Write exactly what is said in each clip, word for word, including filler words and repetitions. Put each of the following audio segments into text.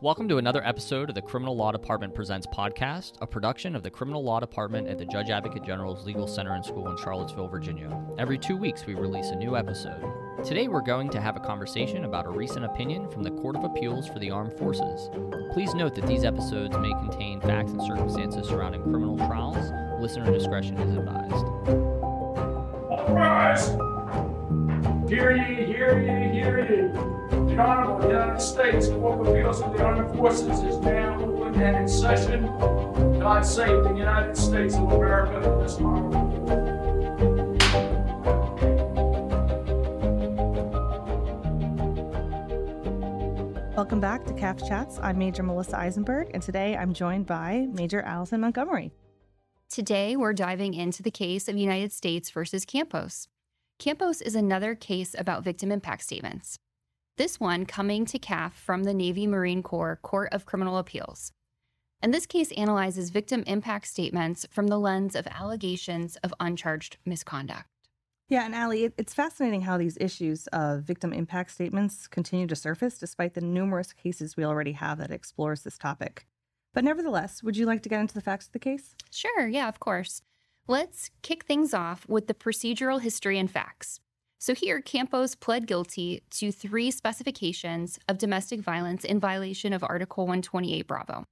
Welcome to another episode of the Criminal Law Department Presents podcast, a production of the Criminal Law Department at the Judge Advocate General's Legal Center and School in Charlottesville, Virginia. Every two weeks, we release a new episode. Today, we're going to have a conversation about a recent opinion from the Court of Appeals for the Armed Forces. Please note that these episodes may contain facts and circumstances surrounding criminal trials. Listener discretion is advised. All rise! Hear ye, hear ye, hear ye. The Honorable United States Court of Appeals of the Armed Forces is now open and in session. God save the United States of America and this honorable. Welcome back to C A F Chats. I'm Major Melissa Eisenberg, and today I'm joined by Major Allison Montgomery. Today, we're diving into the case of United States versus Campos. Campos is another case about victim impact statements. This one coming to C A F from the Navy Marine Corps Court of Criminal Appeals. And this case analyzes victim impact statements from the lens of allegations of uncharged misconduct. Yeah, and Allie, it, it's fascinating how these issues of victim impact statements continue to surface despite the numerous cases we already have that explores this topic. But nevertheless, would you like to get into the facts of the case? Sure, yeah, of course. Let's kick things off with the procedural history and facts. So here, Campos pled guilty to three specifications of domestic violence in violation of Article one twenty-eight Bravo.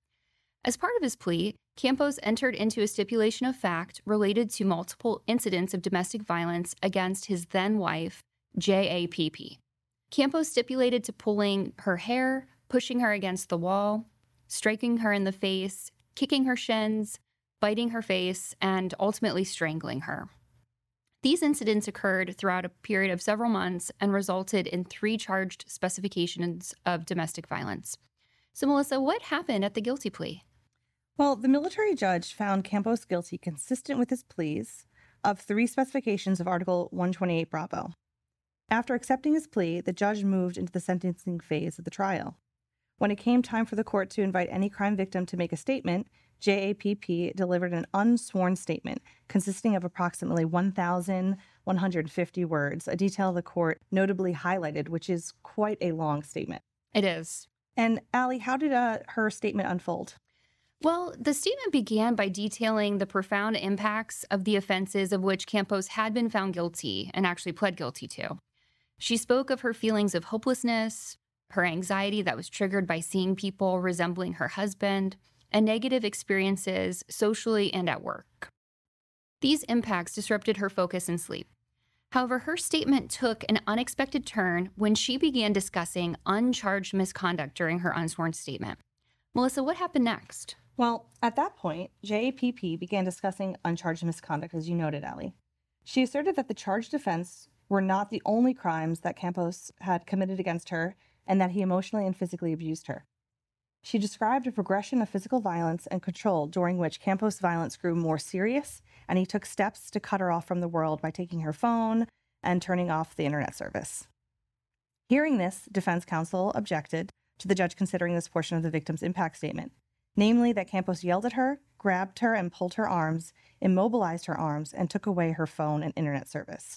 As part of his plea, Campos entered into a stipulation of fact related to multiple incidents of domestic violence against his then-wife, J A P P. Campos stipulated to pulling her hair, pushing her against the wall, striking her in the face, kicking her shins, biting her face, and ultimately strangling her. These incidents occurred throughout a period of several months and resulted in three charged specifications of domestic violence. So, Melissa, what happened at the guilty plea? Well, the military judge found Campos guilty consistent with his pleas of three specifications of Article one twenty-eight Bravo. After accepting his plea, the judge moved into the sentencing phase of the trial. When it came time for the court to invite any crime victim to make a statement, J A P P delivered an unsworn statement consisting of approximately one thousand one hundred fifty words, a detail the court notably highlighted, which is quite a long statement. It is. And Allie, how did uh, her statement unfold? Well, the statement began by detailing the profound impacts of the offenses of which Campos had been found guilty and actually pled guilty to. She spoke of her feelings of hopelessness, her anxiety that was triggered by seeing people resembling her husband, and negative experiences socially and at work. These impacts disrupted her focus and sleep. However, her statement took an unexpected turn when she began discussing uncharged misconduct during her unsworn statement. Melissa, what happened next? Well, at that point, J A P P began discussing uncharged misconduct, as you noted, Allie. She asserted that the charged offense were not the only crimes that Campos had committed against her and that he emotionally and physically abused her. She described a progression of physical violence and control during which Campos' violence grew more serious, and he took steps to cut her off from the world by taking her phone and turning off the internet service. Hearing this, defense counsel objected to the judge considering this portion of the victim's impact statement, namely that Campos yelled at her, grabbed her and pulled her arms, immobilized her arms, and took away her phone and internet service.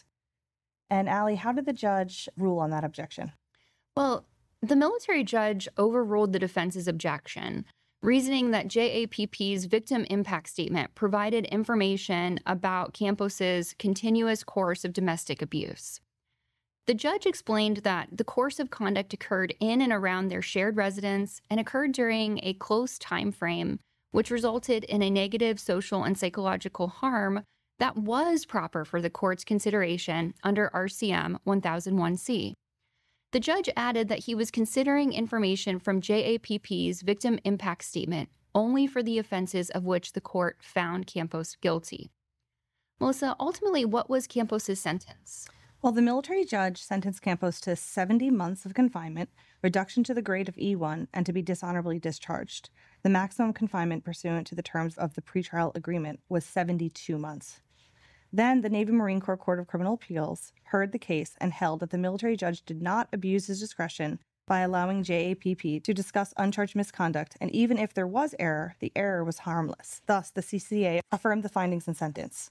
And Allie, how did the judge rule on that objection? Well, the military judge overruled the defense's objection, reasoning that J A P P's victim impact statement provided information about Campos's continuous course of domestic abuse. The judge explained that the course of conduct occurred in and around their shared residence and occurred during a close time frame, which resulted in a negative social and psychological harm that was proper for the court's consideration under R C M one thousand one C. The judge added that he was considering information from J A P P's victim impact statement only for the offenses of which the court found Campos guilty. Melissa, ultimately, what was Campos's sentence? Well, the military judge sentenced Campos to seventy months of confinement, reduction to the grade of E one, and to be dishonorably discharged. The maximum confinement pursuant to the terms of the pretrial agreement was seventy-two months. Then the Navy Marine Corps Court of Criminal Appeals heard the case and held that the military judge did not abuse his discretion by allowing J A P P to discuss uncharged misconduct, and even if there was error, the error was harmless. Thus, the C C A affirmed the findings and sentence.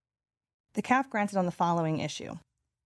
The C A F granted on the following issue: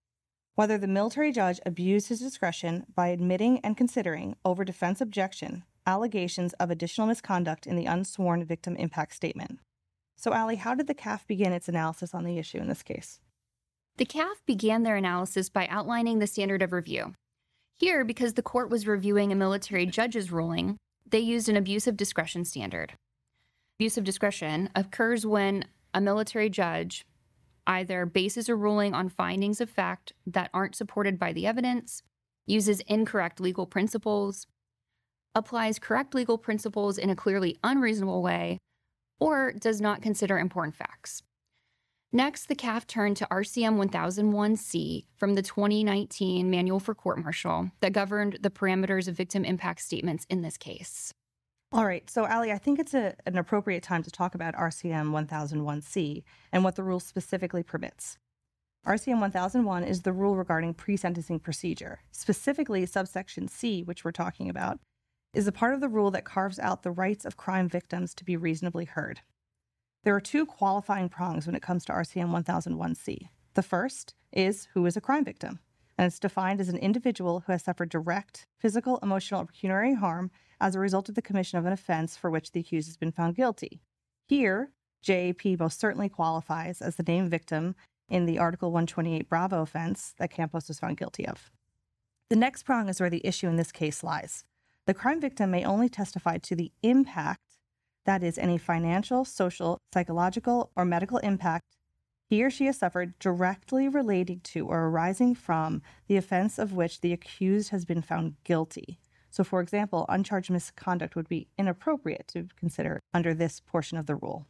whether the military judge abused his discretion by admitting and considering, over defense objection, allegations of additional misconduct in the unsworn victim impact statement. So, Allie, how did the C A F begin its analysis on the issue in this case? The C A F began their analysis by outlining the standard of review. Here, because the court was reviewing a military judge's ruling, they used an abuse of discretion standard. Abuse of discretion occurs when a military judge either bases a ruling on findings of fact that aren't supported by the evidence, uses incorrect legal principles, applies correct legal principles in a clearly unreasonable way, or does not consider important facts. Next, the C A F turned to R C M one thousand one C from the twenty nineteen Manual for Court-Martial that governed the parameters of victim impact statements in this case. All right, so Allie, I think it's a, an appropriate time to talk about R C M one thousand one C and what the rule specifically permits. R C M one thousand one is the rule regarding pre-sentencing procedure. Specifically, subsection C, which we're talking about, is a part of the rule that carves out the rights of crime victims to be reasonably heard. There are two qualifying prongs when it comes to R C M one thousand one C. The first is who is a crime victim, and it's defined as an individual who has suffered direct physical, emotional, or pecuniary harm as a result of the commission of an offense for which the accused has been found guilty. Here, J A P most certainly qualifies as the named victim in the Article one twenty-eight Bravo offense that Campos was found guilty of. The next prong is where the issue in this case lies. The crime victim may only testify to the impact, that is, any financial, social, psychological, or medical impact he or she has suffered directly relating to or arising from the offense of which the accused has been found guilty. So, for example, uncharged misconduct would be inappropriate to consider under this portion of the rule.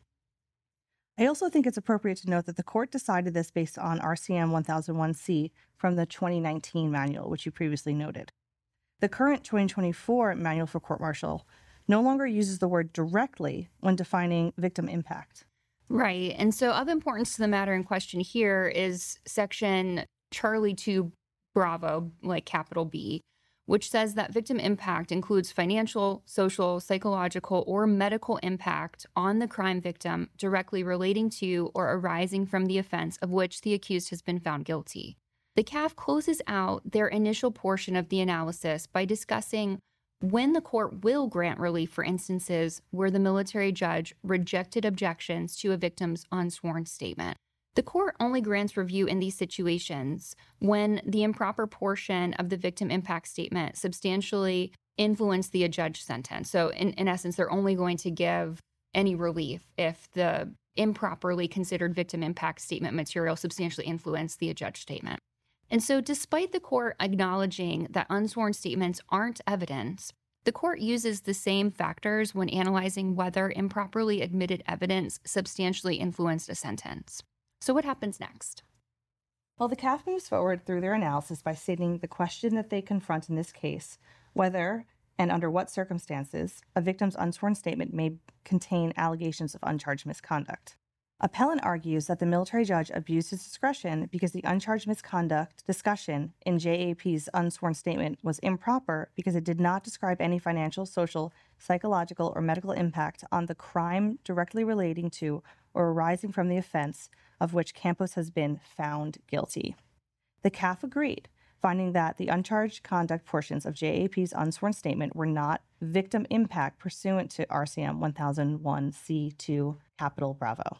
I also think it's appropriate to note that the court decided this based on R C M one thousand one C from the twenty nineteen manual, which you previously noted. The current twenty twenty-four Manual for Court-Martial no longer uses the word directly when defining victim impact. Right. And so of importance to the matter in question here is section Charlie two Bravo, like capital B, which says that victim impact includes financial, social, psychological, or medical impact on the crime victim directly relating to or arising from the offense of which the accused has been found guilty. The C A F closes out their initial portion of the analysis by discussing when the court will grant relief for instances where the military judge rejected objections to a victim's unsworn statement. The court only grants review in these situations when the improper portion of the victim impact statement substantially influenced the adjudged sentence. So in, in essence, they're only going to give any relief if the improperly considered victim impact statement material substantially influenced the adjudged statement. And so despite the court acknowledging that unsworn statements aren't evidence, the court uses the same factors when analyzing whether improperly admitted evidence substantially influenced a sentence. So what happens next? Well, the C A F moves forward through their analysis by stating the question that they confront in this case, whether and under what circumstances a victim's unsworn statement may contain allegations of uncharged misconduct. Appellant argues that the military judge abused his discretion because the uncharged misconduct discussion in J A P's unsworn statement was improper because it did not describe any financial, social, psychological, or medical impact on the crime directly relating to or arising from the offense of which Campos has been found guilty. The C A F agreed, finding that the uncharged conduct portions of J A P's unsworn statement were not victim impact pursuant to R C M one thousand one C two capital Bravo.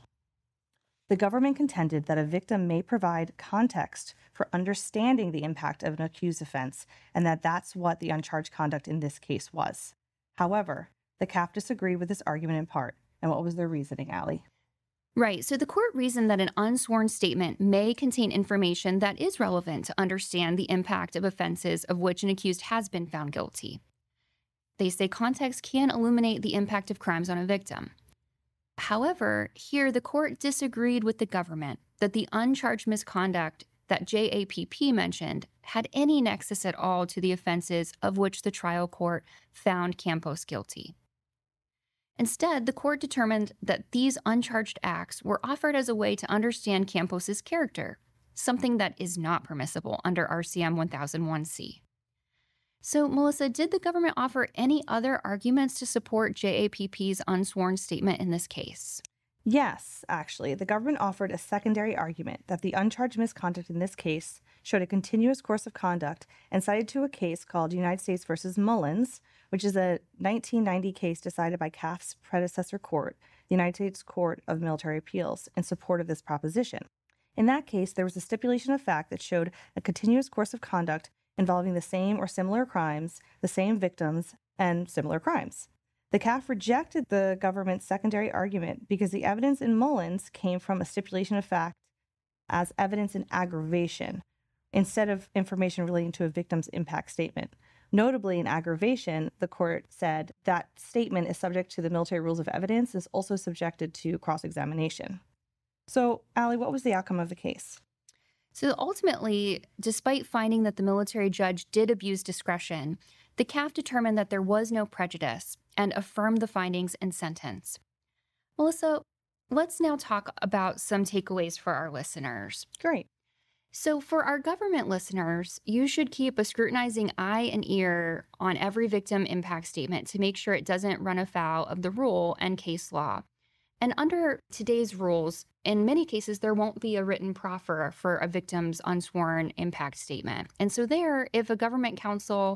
The government contended that a victim may provide context for understanding the impact of an accused offense, and that that's what the uncharged conduct in this case was. However, the C A F disagreed with this argument in part. And what was their reasoning, Allie? Right. So the court reasoned that an unsworn statement may contain information that is relevant to understand the impact of offenses of which an accused has been found guilty. They say context can illuminate the impact of crimes on a victim. However, here the court disagreed with the government that the uncharged misconduct that J A P P mentioned had any nexus at all to the offenses of which the trial court found Campos guilty. Instead, the court determined that these uncharged acts were offered as a way to understand Campos's character, something that is not permissible under R C M one thousand one C. So, Melissa, did the government offer any other arguments to support J A P P's unsworn statement in this case? Yes, actually, the government offered a secondary argument that the uncharged misconduct in this case showed a continuous course of conduct and cited to a case called United States versus Mullins, which is a nineteen ninety case decided by C A F's predecessor court, the United States Court of Military Appeals, in support of this proposition. In that case, there was a stipulation of fact that showed a continuous course of conduct involving the same or similar crimes, the same victims, and similar crimes. The C A F rejected the government's secondary argument because the evidence in Mullins came from a stipulation of fact as evidence in aggravation, instead of information relating to a victim's impact statement. Notably, in aggravation, the court said that statement is subject to the military rules of evidence, is also subjected to cross-examination. So, Allie, what was the outcome of the case? So ultimately, despite finding that the military judge did abuse discretion, the C A F determined that there was no prejudice and affirmed the findings and sentence. Melissa, let's now talk about some takeaways for our listeners. Great. So for our government listeners, you should keep a scrutinizing eye and ear on every victim impact statement to make sure it doesn't run afoul of the rule and case law. And under today's rules, in many cases, there won't be a written proffer for a victim's unsworn impact statement. And so there, if a government counsel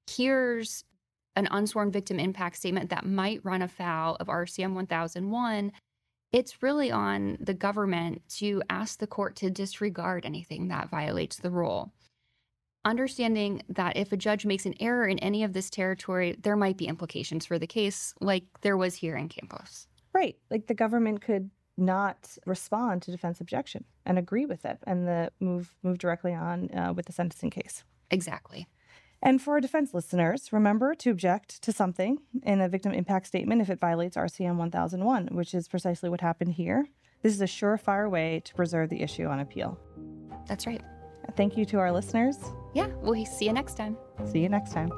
hears an unsworn victim impact statement that might run afoul of R C M one thousand one, it's really on the government to ask the court to disregard anything that violates the rule. Understanding that if a judge makes an error in any of this territory, there might be implications for the case, like there was here in Campos. Right. Like the government could not respond to defense objection and agree with it and the move move directly on uh, with the sentencing case. Exactly. And for our defense listeners, remember to object to something in a victim impact statement if it violates R C M one thousand one, which is precisely what happened here. This is a surefire way to preserve the issue on appeal. That's right. Thank you to our listeners. Yeah, we'll see you next time. See you next time.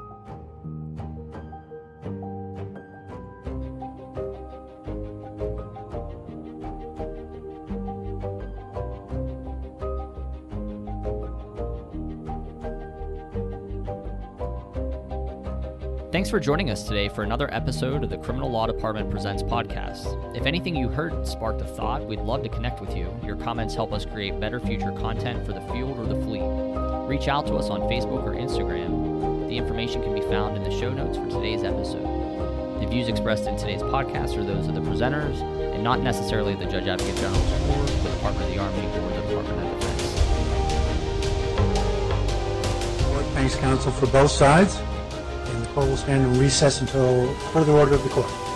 Thanks for joining us today for another episode of the Criminal Law Department Presents podcast. If anything you heard sparked a thought, we'd love to connect with you. Your comments help us create better future content for the field or the fleet. Reach out to us on Facebook or Instagram. The information can be found in the show notes for today's episode. The views expressed in today's podcast are those of the presenters and not necessarily the Judge Advocate General's or the Department of the Army or the Department of Defense. Court thanks counsel for both sides. The court will stand in recess until further order of the court.